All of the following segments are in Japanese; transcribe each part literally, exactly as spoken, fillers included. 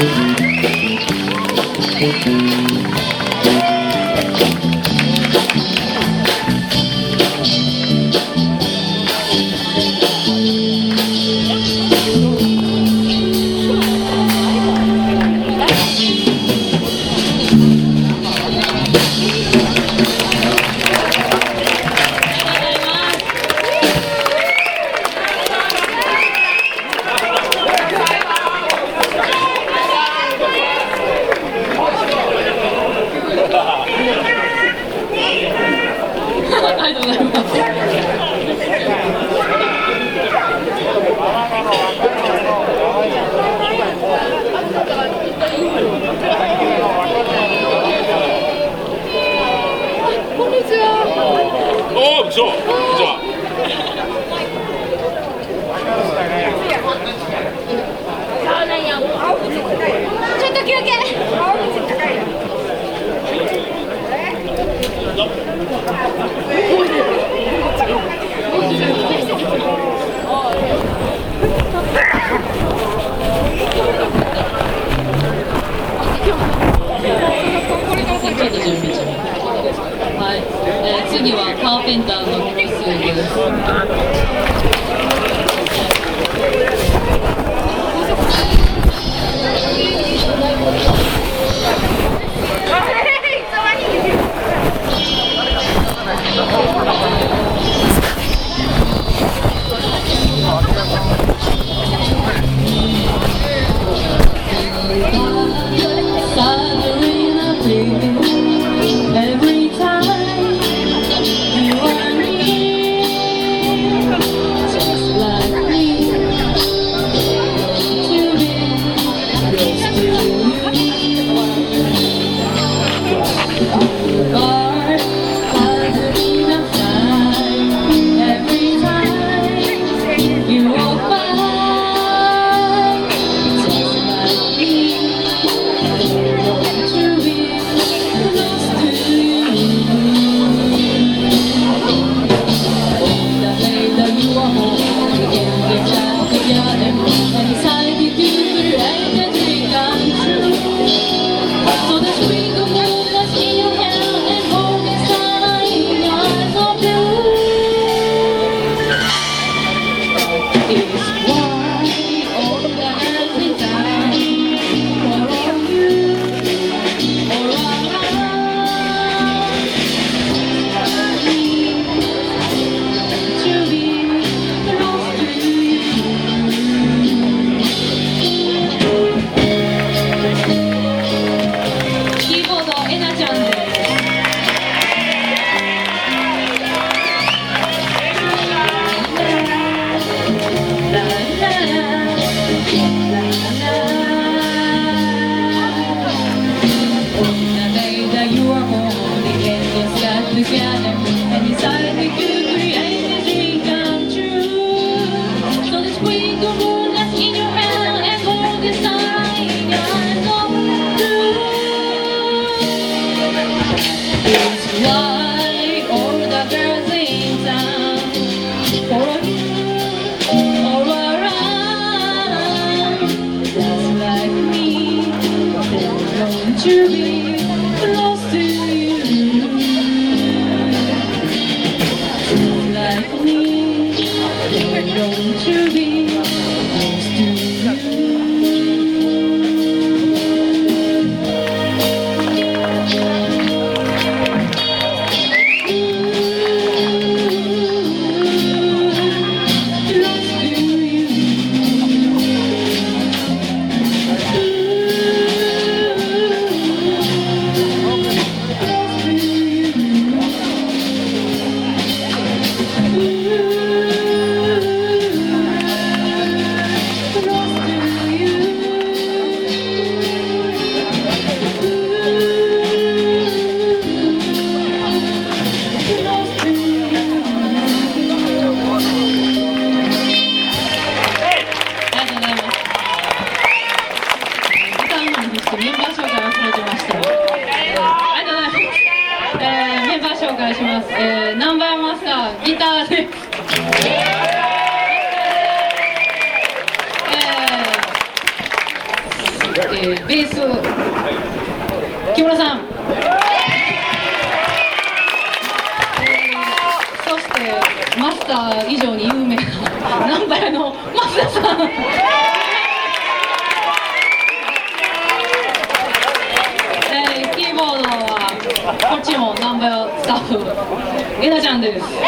おお、そう、こんにちは。 ちょっと休憩。 はい、えー、次はカーペンターのクロスです。Every time you are near, just like me, to be close to you. Are gathering a time every time you walk by, just like me, to be close to you. Older later you are home, we can get back together and decide if you could write a dream come true. So the twinkle moonlight in your hair and golden sun in your eyes of blue is why all the dancing time for you or around me to be close to you. To be close to you, like me, don't you be close to you. ー、ベース木村さん、そしてマスター以上に有名なナンバヤの増田さん、えー、キーボードはこっちもナンバヤスタッフ枝ちゃんです。そ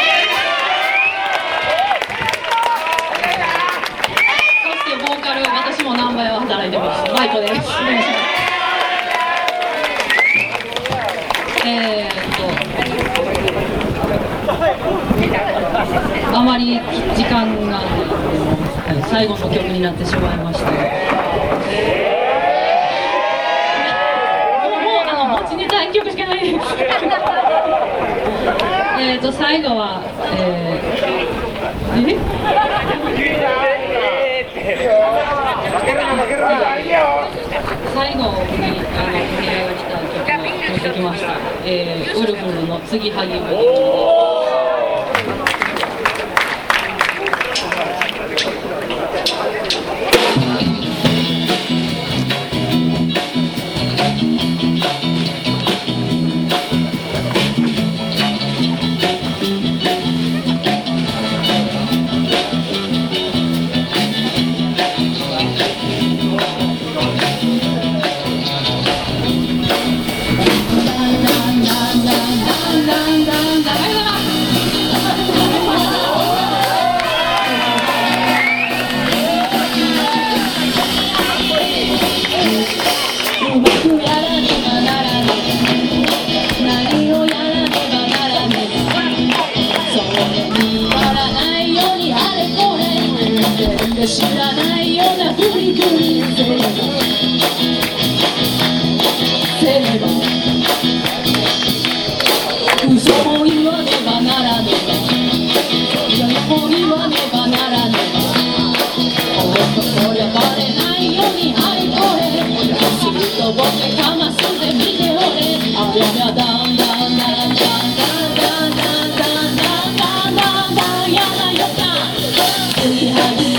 してボーカル、私もナンバヤを働いてますマイコです。えーっとあまり時間が最後の曲になってしまいました。もうあの持ちネタいっきょくしかないです。えーっと最後はえー、え最後にあの取り上げた曲を持ってきました。えー、ウルフルの継ぎはぎを。知らないようなふりふりせればせれば嘘も言わねばならねば嘘も言わねばならねばおっとこりゃバレないようにあれこれすっとぼけかますで見ておれありゃだんだんだんだんだんだんだんだんだんだんだんだんやなよかついはぎ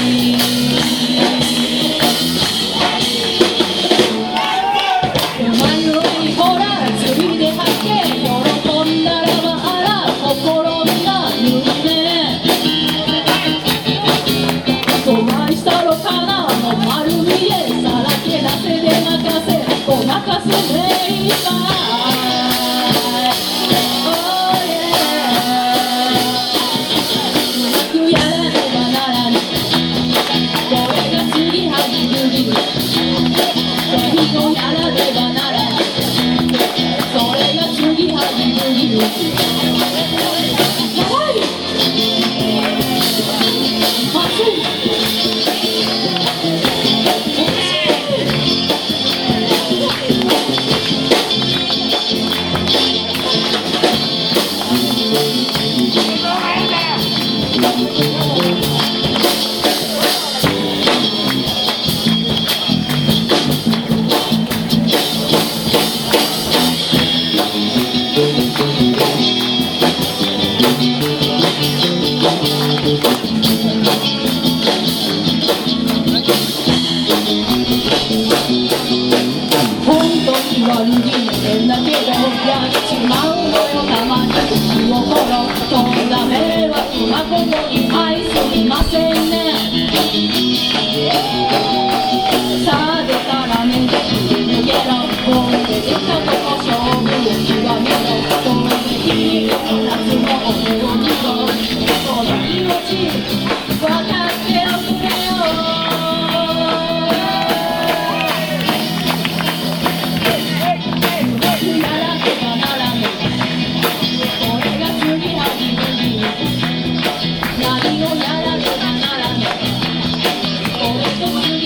何をやらねばならねばこれと次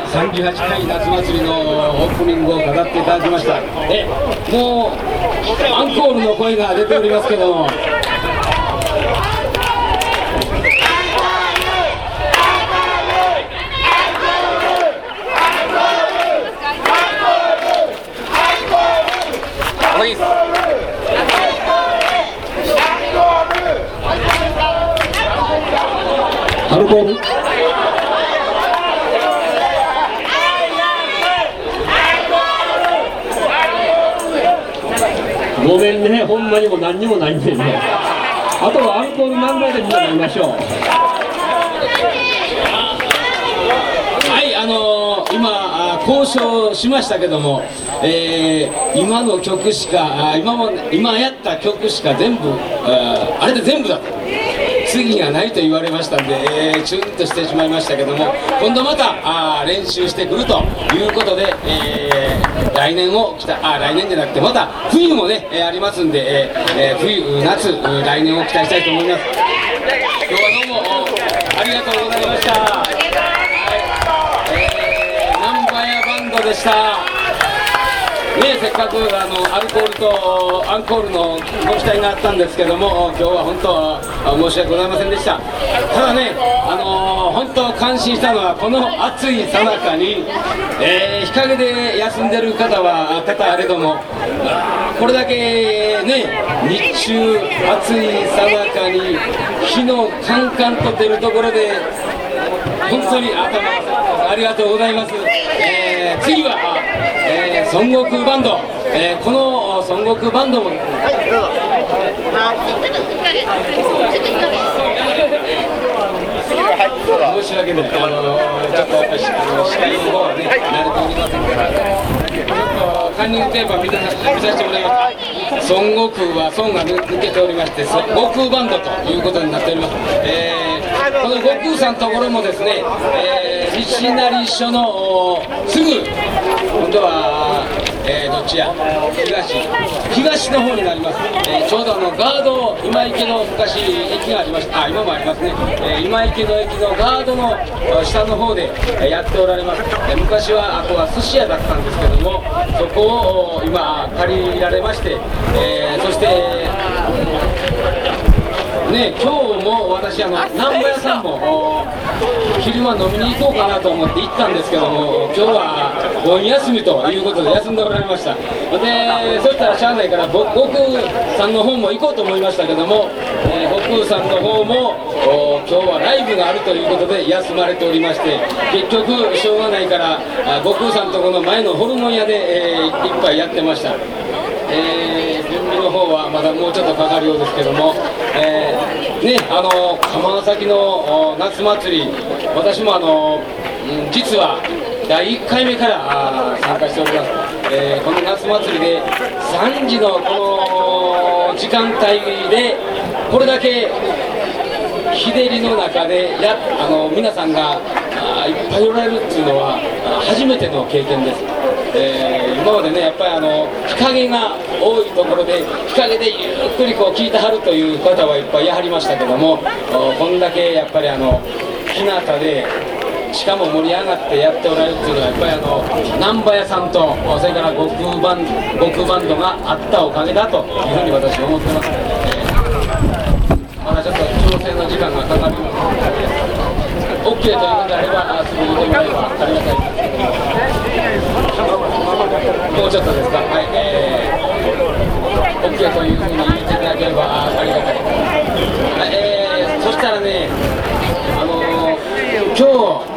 さんじゅうはちかい夏祭りのオープニングを飾っていただきました。えもうアンコールの声が出ておりますけども、アルコールごめんね、ほんまにも何にもないんでね。あとはアルコール漫才でみんな飲みましょう。はい、あのー、今交渉しましたけども、えー、今の曲しか今も今やった曲しか全部 あ, あれで全部だと、次がないと言われましたんで、えー、チューンとしてしまいましたけども、今度またあ練習してくるということで、えー、来年をきたあ来年じゃなくてまた冬もね、えー、ありますんで、えーえー、冬夏来年を期待したいと思います。今日はどうもありがとうございました。はい、えー、ナンバヤバンドでしたね。せっかくあのアルコールとアンコールのご期待があったんですけども、今日は本当は申し訳ございませんでした。ただね、あのー、本当感心したのはこの暑いさなかに、えー、日陰で休んでる方は方あれども、これだけね日中暑いさなかに日のカンカンと出るところで本当に頭ありがとうございます。えー、次はえー、孫悟空バンド、えー、この孫悟空バンドも、はい、どうぞ。申し訳ない、あのー、ちょっとやっぱり司会の方はね、慣れておりませんから、ちょっとカンニングテープは見させてもらいます。孫悟空は孫が抜けておりまして、悟空バンドということになっております。えー、この悟空さんのところもですね、えー、西成署のすぐ今度は、えー、どっちや東東の方になります。えー、ちょうどあのガード今池の昔駅がありました。あ、今もありますね。えー、今池の駅のガードの下の方で、えー、やっておられます。えー、昔はあこは寿司屋だったんですけども、そこを今借りられまして、えー、そしてね、今日も私あの南部屋さんも昼間飲みに行こうかなと思って行ったんですけども、今日は盆休みということで休んでおられました。でそしたらしゃあないから悟空さんの方も行こうと思いましたけども、えー、悟空さんの方も今日はライブがあるということで休まれておりまして、結局しょうがないから悟空さんとこの前のホルモン屋で、えー、一杯やってました。えー、準備の方はまだもうちょっとかかるようですけども、えー、ね、あの釜崎の夏祭り、私もあの、うん、実はだいいっかいめから参加しております。えー、この夏祭りでさんじのこの時間帯でこれだけ日照りの中でやあの皆さんがいっぱいおられるっていうのは初めての経験です。えー、今までねやっぱりあの日陰が多いところで日陰でゆっくりこう聞いてはるという方はいっぱいやはりましたけども、こんだけやっぱりあの日向でしかも盛り上がってやっておられるっていうのはやっぱりあの難波屋さんとそれから悟空バン悟空バンドがあったおかげだというふうに私は思ってます。えー、まだちょっと調整の時間がかかりますので OK ということであればすぐに言ってもらえばありがたいです。もうちょっとですか。はい、えー、OK というふうに言っていただければありがたいです。はい、えー、そしたらね、あのー、今日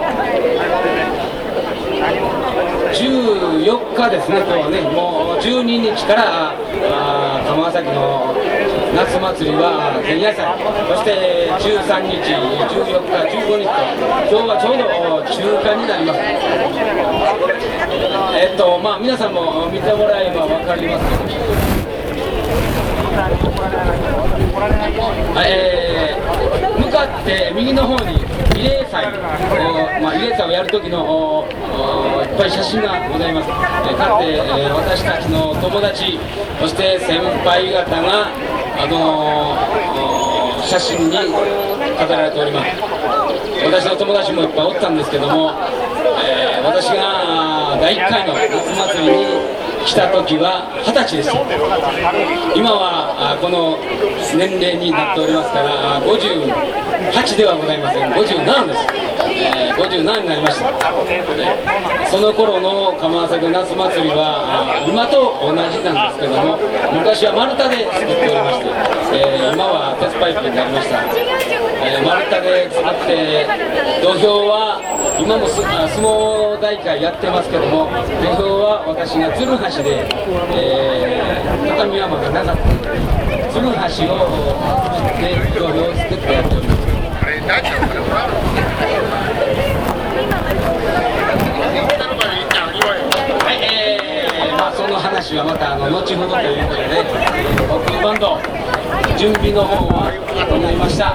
じゅうよっかですね、今日はね、もうじゅうににちから釜崎の夏祭りは前夜祭、そしてじゅうさんにち、じゅうよっか、じゅうごにちと、今日はちょうど中間になります。えっと、まあ、皆さんも見てもらえば分かりますけど、えー、向かって右の方に慰霊祭、まあ、慰霊祭をやる時のいっぱい写真がございます。えー、かつて、えー、私たちの友達、そして先輩方が、あのー、写真に飾られております。私の友達もいっぱいおったんですけども、えー私がだいいっかいの夏祭りに来た時ははたちです。今はこの年齢になっておりますからごじゅうはちではございません、ごじゅうななです。えー、ごじゅうななになりました。その頃の釜浅の夏祭りは今と同じなんですけども、昔は丸太で作っておりまして、えー、今は鉄パイプになりました。えー、丸太で作って土俵は今も相撲大会やってますけども、土俵は私が鶴橋で、えー、畳山がなかった鶴橋を作って土俵を作ってやっております。はい、えー、まあその話はまたあの後ほどということで、僕バンド準備の方は整いました。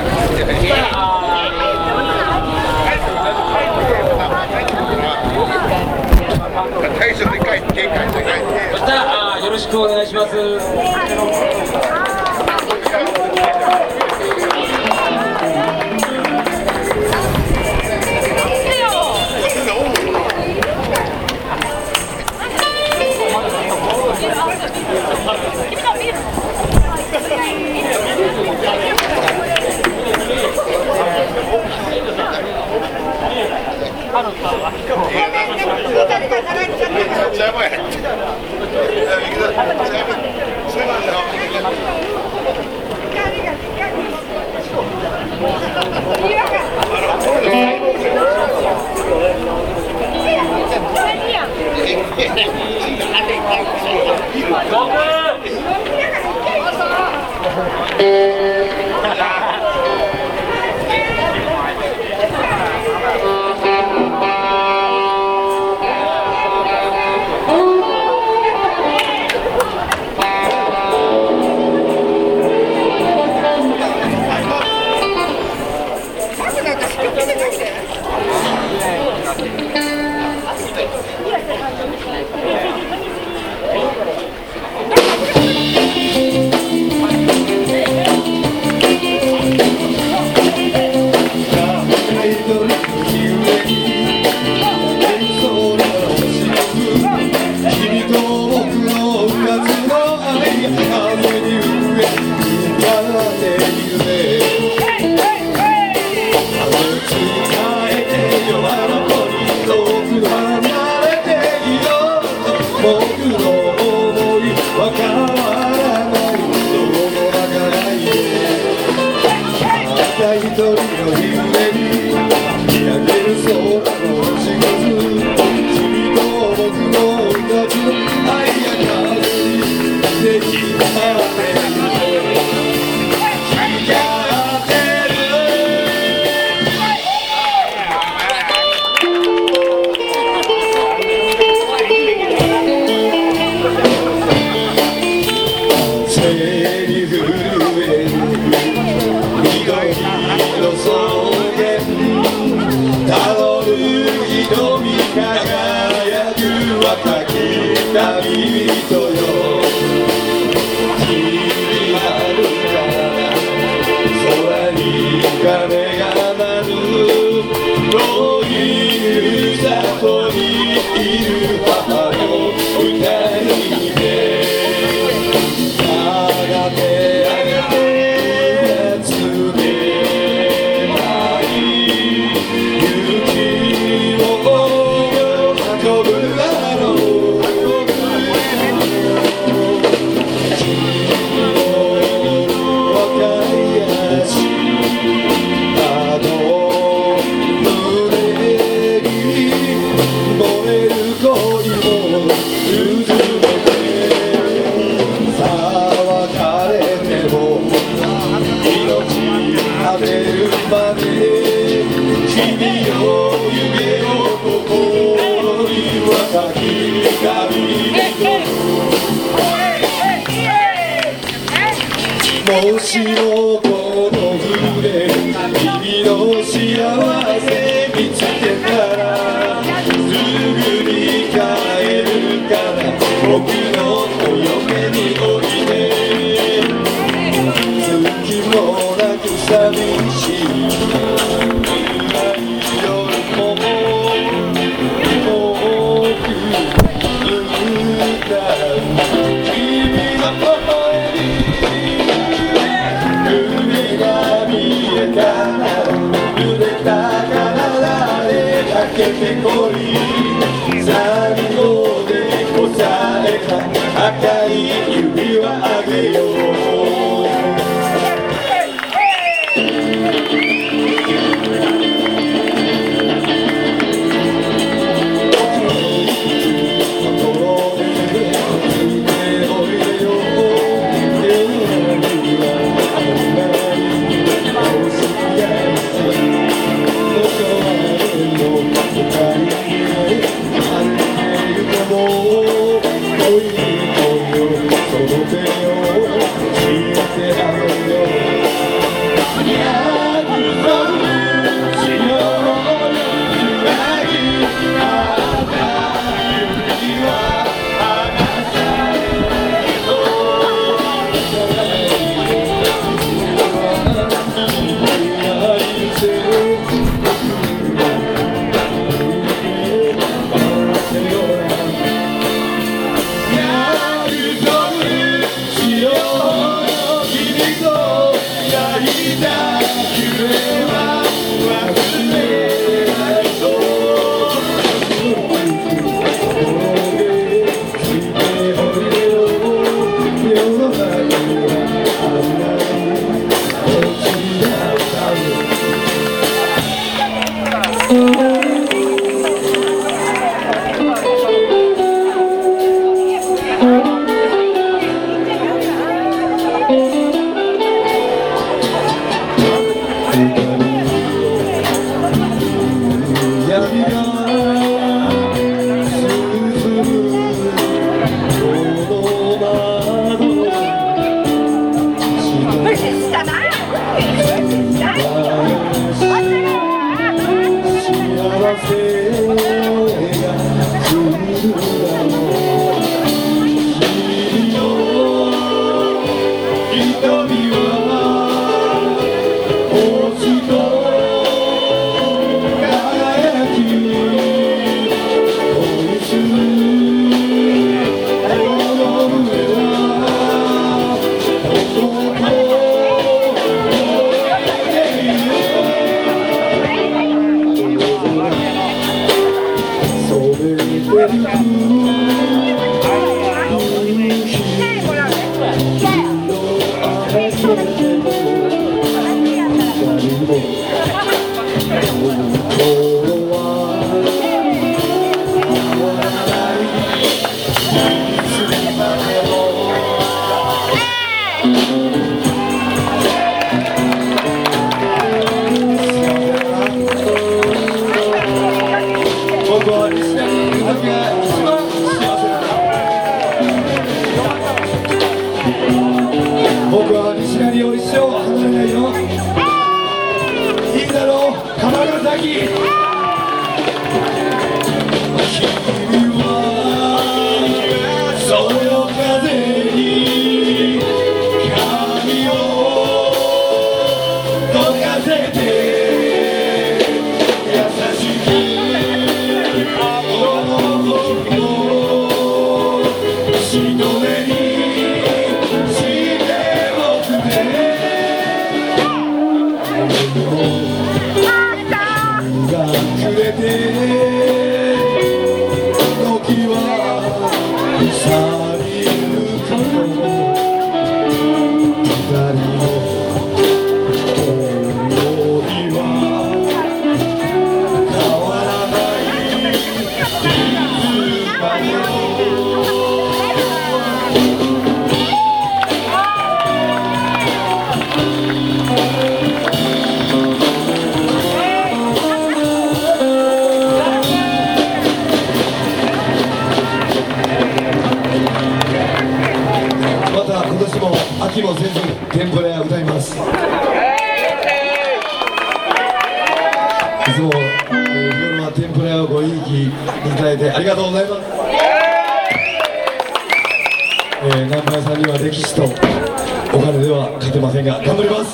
またよろしくお願いします。 もしもこの船君の幸せ見つけたらすぐに帰るから僕のお嫁においで月もなく寂しい夜もこり最後で答えた赤い指輪あげよう僕は西成を一生離れないよ。いいだろう、鎌ヶ崎。君はそよ風に髪をどかせて優しく僕のしのめに飽きもせず天ぷら屋歌います。いつも、えー、夜は天ぷら屋をごひいきいただいてありがとうございます。えー、南原さんには歴史とお金では勝てませんが頑張ります。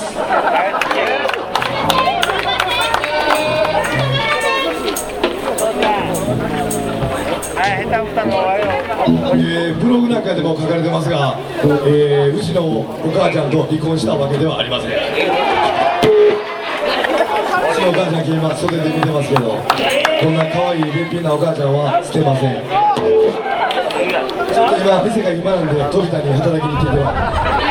えー、ブログなんかでも書かれてますが、えー、うちのお母ちゃんと離婚したわけではありません。 ちのお母ちゃん今袖で見てますけど、こんな可愛いべっぴんなお母ちゃんは捨てません。ちょっと今店が今なんで飛田に働きに行ってては。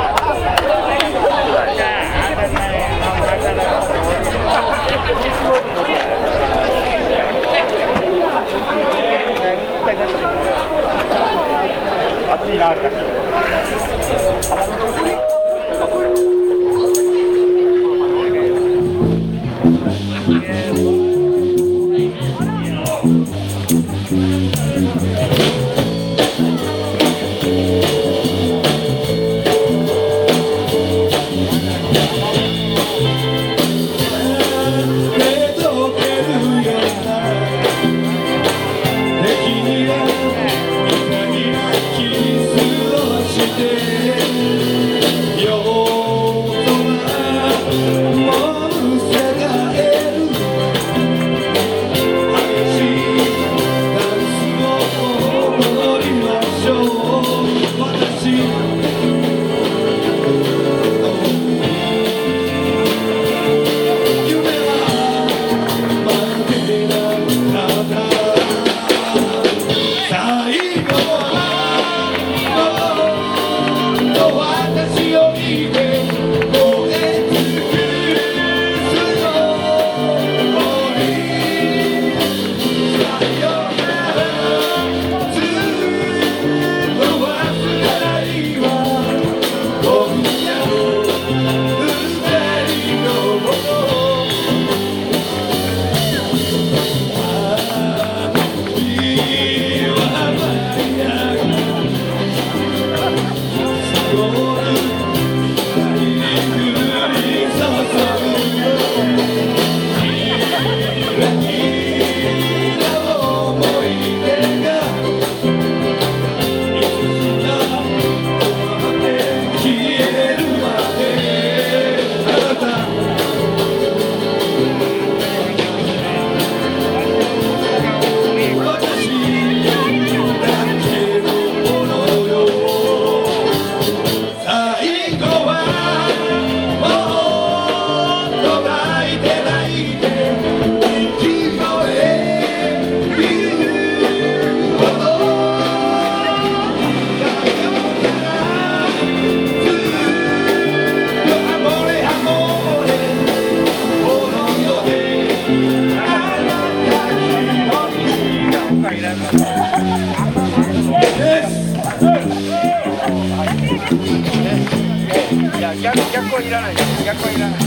逆逆はいらない逆はいらない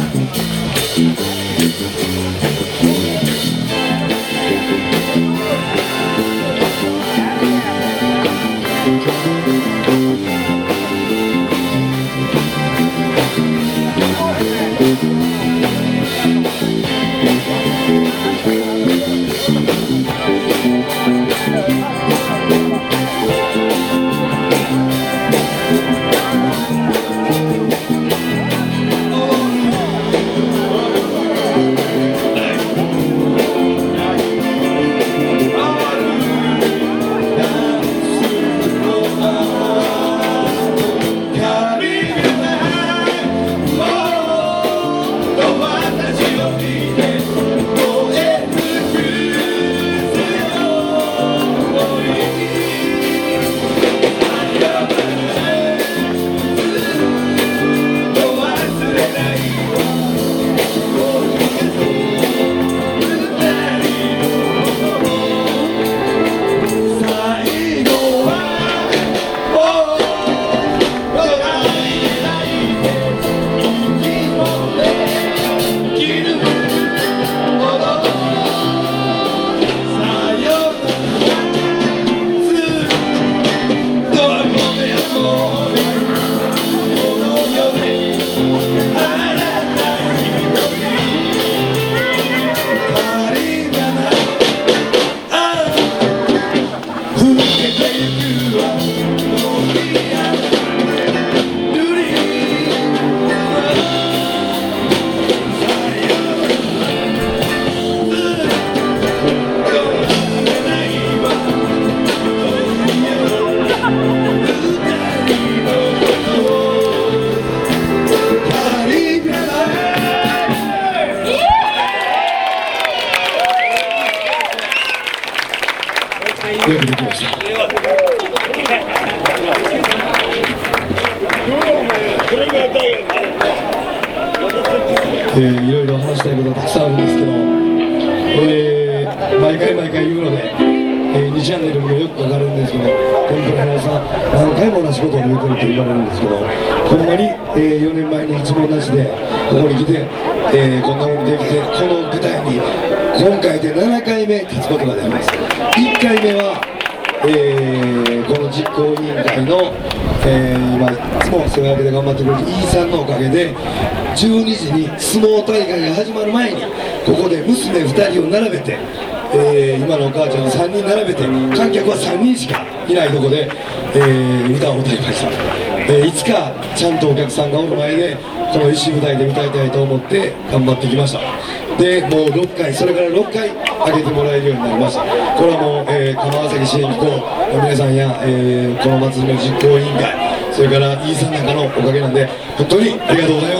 えーいろいろ話したいことがたくさんあるんですけど、えー毎回毎回言うので、えーにチャンネルにもよくかかるんですけど、天ぷら屋さん何回も同じことを言うてると言われるんですけど、ほんまに、えーよねんまえに一問なしでここに来て、えーこんなもんできて、この舞台に今回でななかいめ立つことができます。いっかいめは、えーこの実行委員会の、えー今いつも世話焼けで頑張ってくれる飯さんのおかげで、じゅうにじに相撲大会が始まる前にここで娘ふたりを並べて、えー今のお母ちゃんをさんにん並べて、観客はさんにんしかいないとこで、えー歌を歌いました。えーいつかちゃんとお客さんがおる前でこの石舞台で歌いたいと思って頑張ってきました。でもうろっかい、それからろっかい上げてもらえるようになりました。これはもう、えー、釜崎支援機構の皆さんや、えーこの祭りの実行委員会、それから飯さんなんかのおかげなんで、本当にありがとうございます。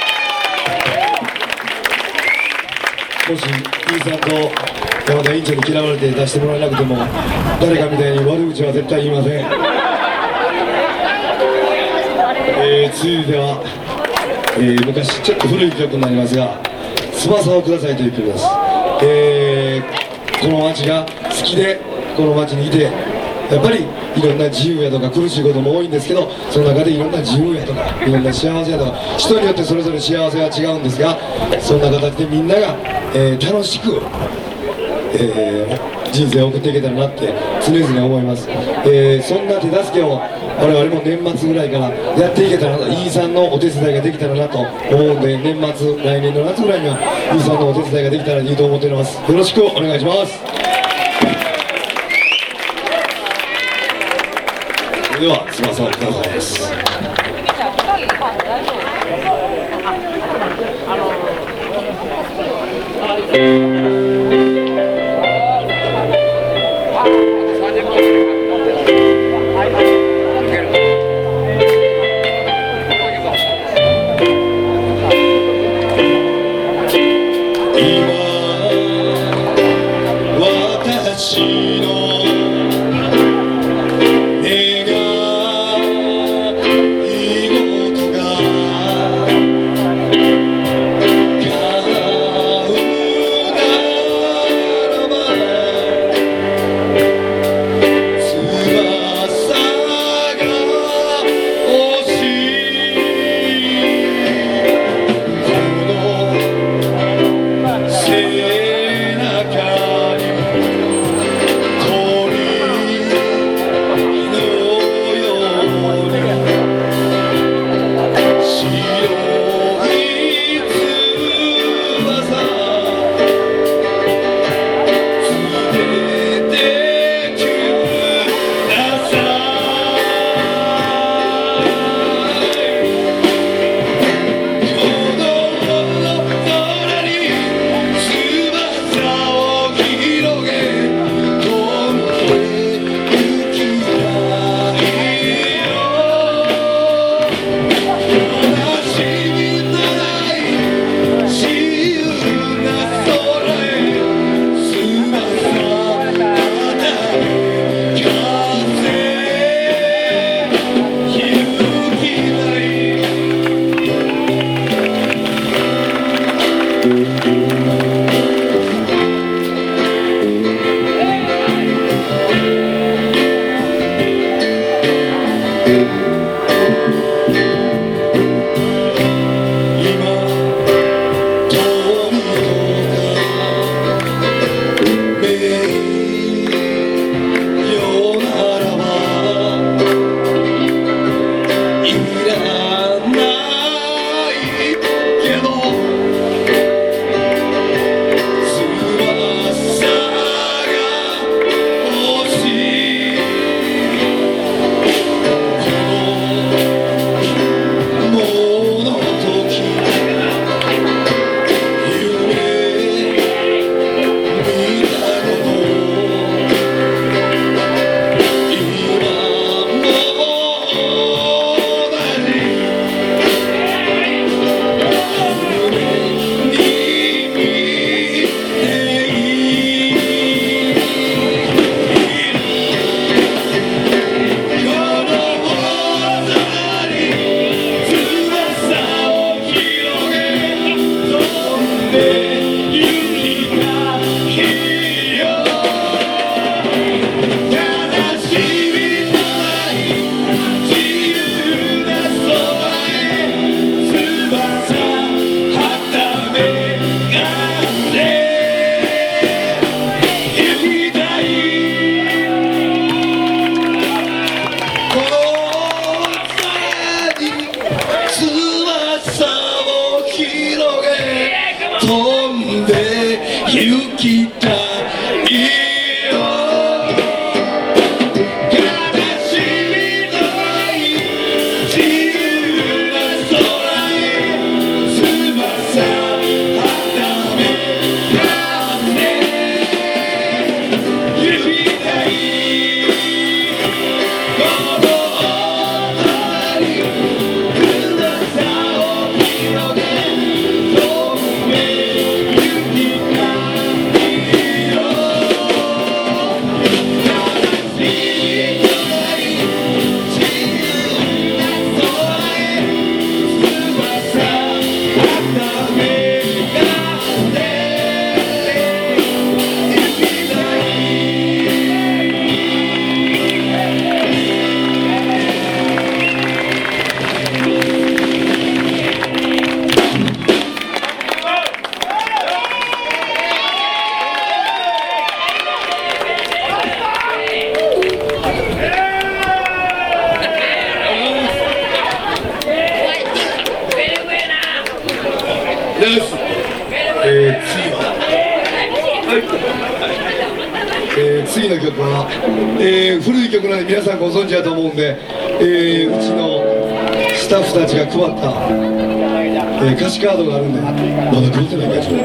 もし飯さんと山田委員長に嫌われて出してもらえなくても、誰かみたいに悪口は絶対言いません。えー、続いては、えー昔ちょっと古い曲になりますが、翼をくださいという曲です。えーこの街が好きでこの街にいて、やっぱりいろんな自由やとか苦しいことも多いんですけど、その中でいろんな自由やとかいろんな幸せやとか、人によってそれぞれ幸せは違うんですが、そんな形でみんなが、えー楽しく、えー人生を送っていけたらなって常々思います。えーそんな手助けを我々も年末ぐらいからやっていけたらな、飯さんのお手伝いができたらなと思うんで、年末来年の夏ぐらいには飯さんのお手伝いができたらいいと思っております。よろしくお願いします。それでは翼をくださいです。私の願い事が叶う行きたいよ悲しみのない自由な空へ翼はためかって行きたいこの想い翼を広げ遠くへ行きたいよ悲しみのない自由な空へ翼はためかって行きたです。えー、次は、えー、次の曲は、えー、古い曲なんで皆さんご存知だと思うんで、えー、うちのスタッフたちが配った、えー、歌詞カードがあるんで、まだどうせないかちょっ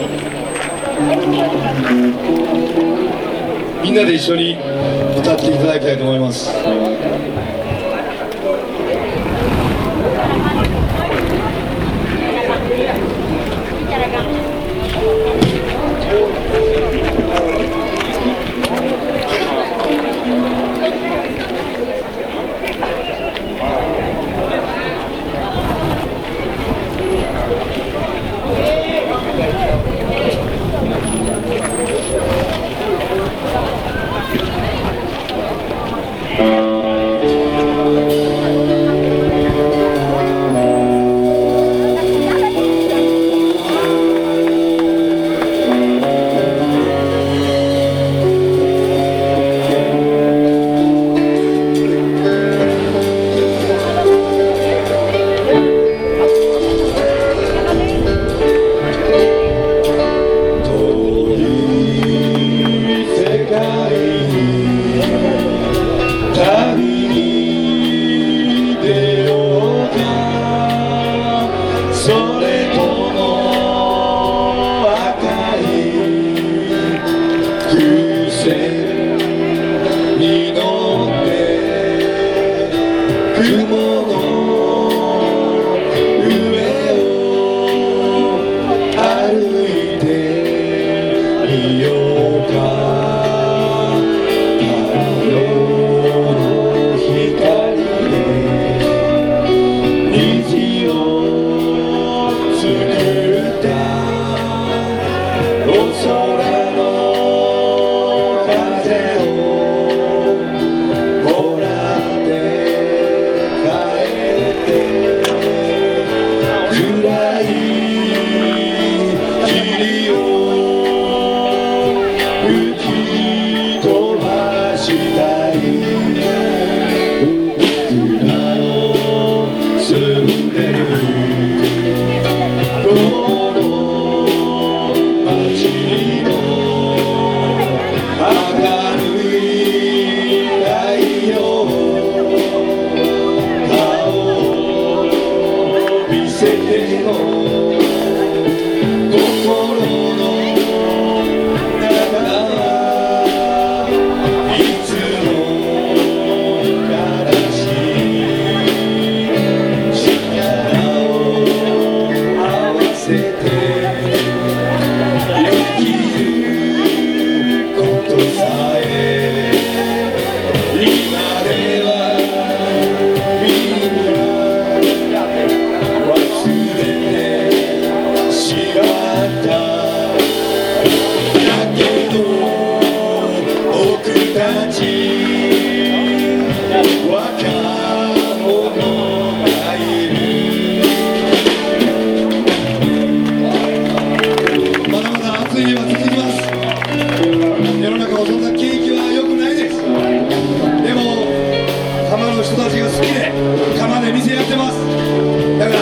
とみんなで一緒に歌っていただきたいと思います。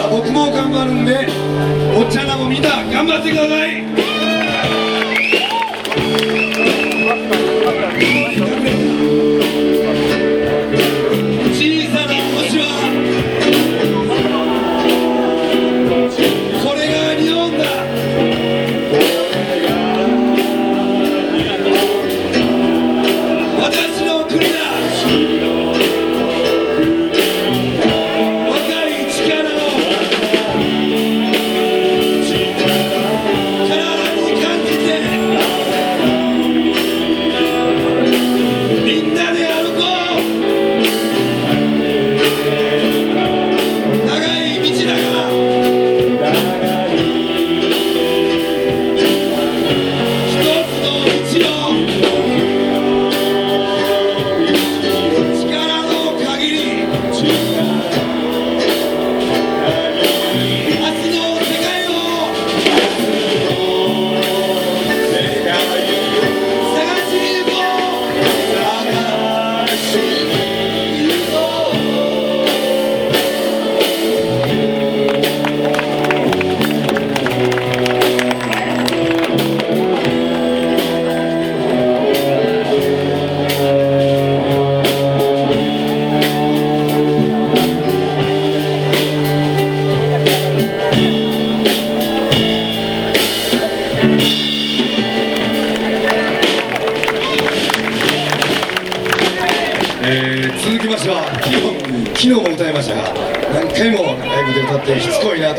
頑張るんで、おっちゃんらもみんな頑張ってください。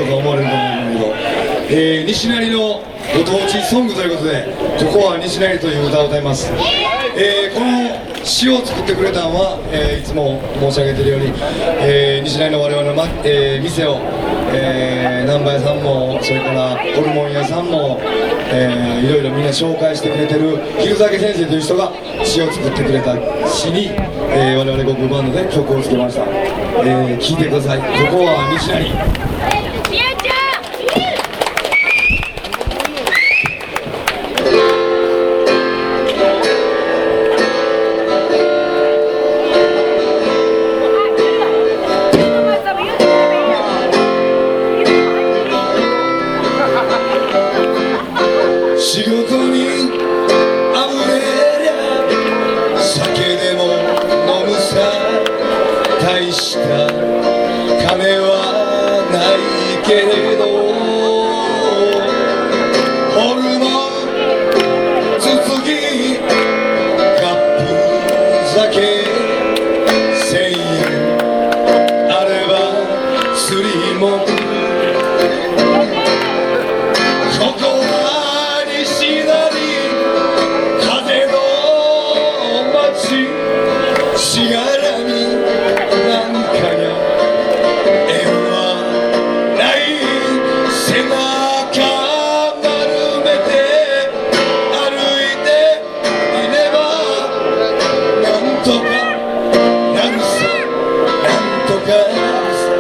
とか思われると思うんだけど、えー、西成のご当地ソングということで、ここは西成という歌を歌います。えー、この詩を作ってくれたのは、えー、いつも申し上げているように、えー、西成の我々の、まえー、店を、えー、南波屋さんもそれからホルモン屋さんも、えー、いろいろみんな紹介してくれてる昼酒先生という人が詩を作ってくれた詩に、えー、我々ゴップバンドで曲をつけました。えー、聴いてください。ここは西成。仕事にあぶれりゃ酒でも飲むさ、大した金はないけれど、ホルモンつつきカップ酒せんえんあれば釣りもん、ここは西成風の街、しがらみなんかが縁はない背中丸めて歩いていればなんとかなるさ、なんとかなるさ。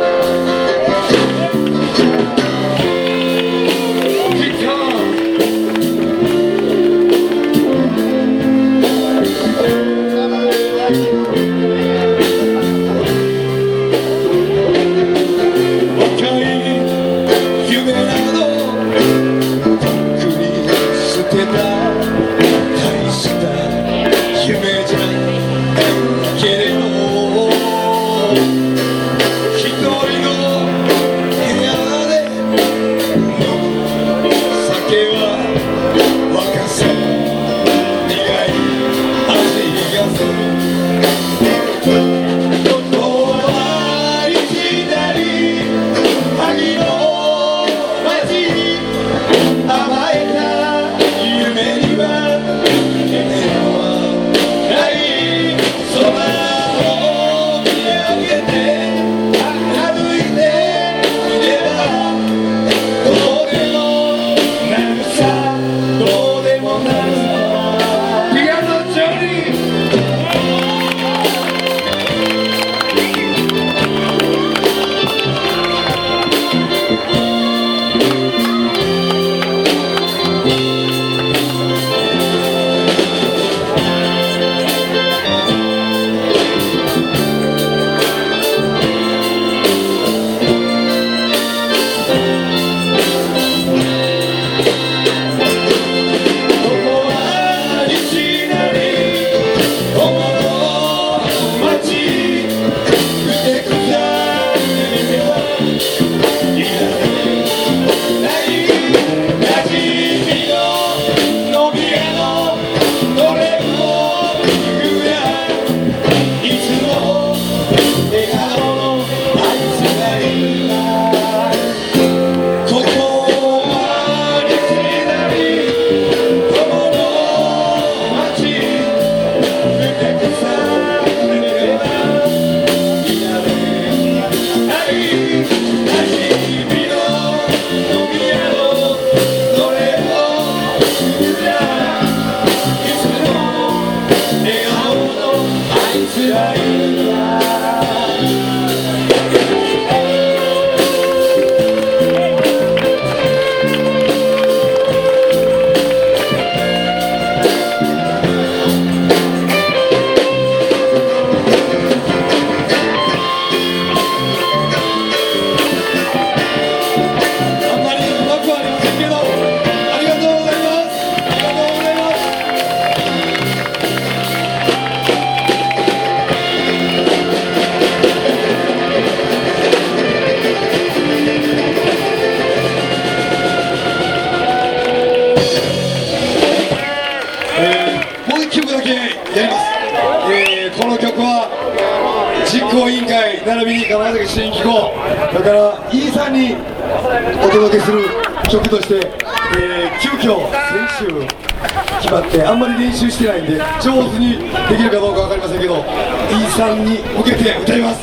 実行委員会並びに金崎新機構、それから飯さんにお届けする曲として、えー、急遽先週決まってあんまり練習してないんで上手にできるかどうか分かりませんけど、イーさんに向けて歌います。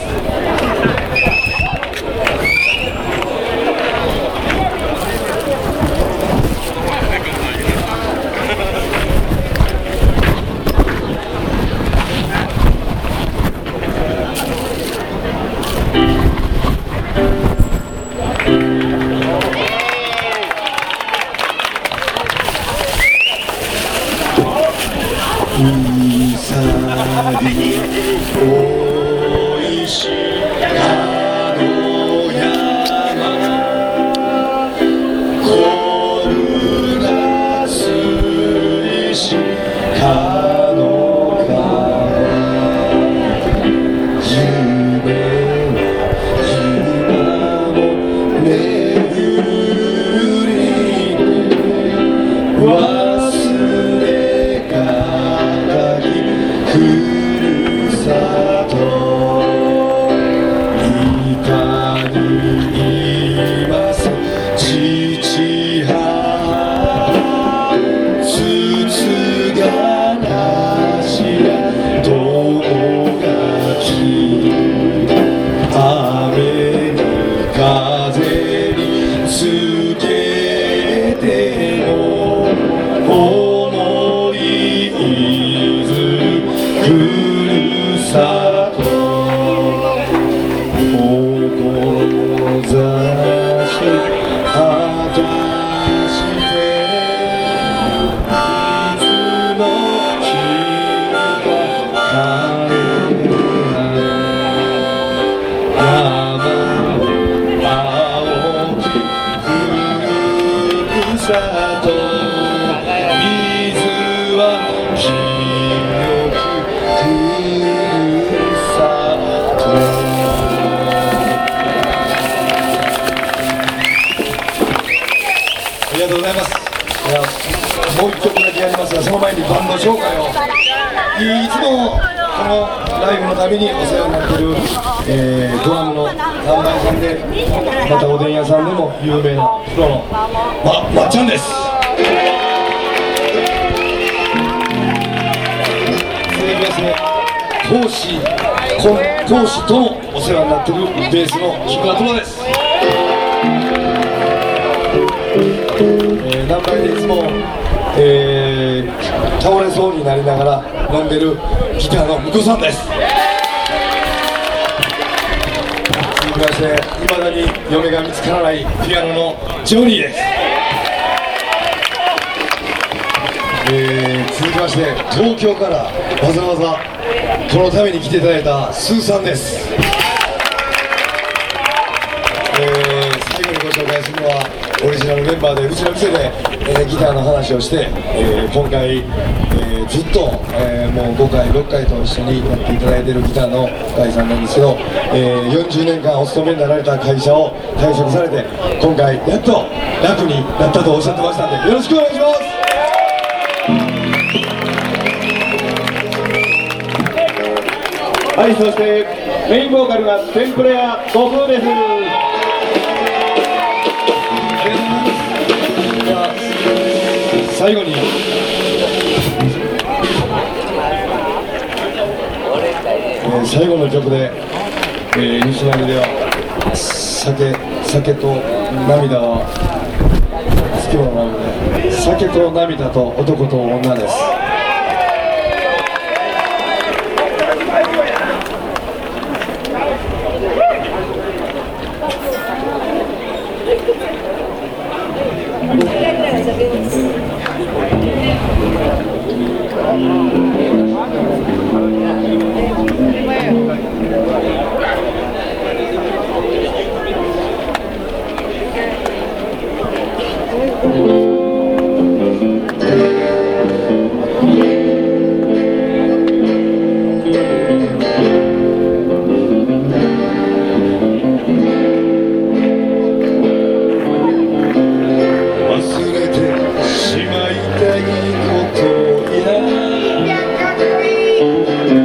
いいさびおいしかの山こぶらすいしかの川夢は今も巡りで忘れがふるさといかにいます父母つつがなしやとがき雨に風につけても思いふるさと志果たしていつの日か帰る山青きふるさと水は清くありがとうございます。いやもう一曲だけやりますが、その前にバンド紹介を。いつもこのライブのためにお世話になっている、えー、ドラムの南蛮さんで、またおでん屋さんでも有名なプロのままっちゃんです。続きまして講師講師ともお世話になっているベースの木村友です。えー、南海でいつも、えー、倒れそうになりながら飲んでるギターの向こうさんです。続きましていまだに嫁が見つからないピアノのジョニーです。えー、続きまして東京からわざわざこのために来ていただいたスーさんです。えー、最後にご紹介するのはオリジナルメンバーでうちの店で、えー、ギターの話をして、えー、今回、えー、ずっと、えー、もうごかいろっかいと一緒にやっていただいているギターの深井さんなんですけど、えー、よんじゅうねんかんお勤めになられた会社を退職されて今回やっと楽になったとおっしゃってましたんで、よろしくお願いします。 はい、そしてメインボーカルが天ぷら屋悟空です。 最後に、えー、最後の曲で、えー、西成では酒酒と涙は好きなので、酒と涙と男と女です。 しまいたいことや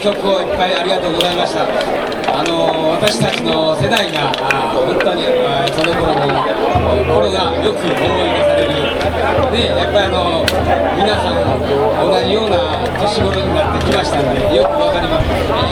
曲をいっぱいありがとうございました。あの私たちの世代があ本当にあその頃の頃がよく思い出されるで、やっぱりあの皆さん同じような年頃になってきましたのでよくわかります。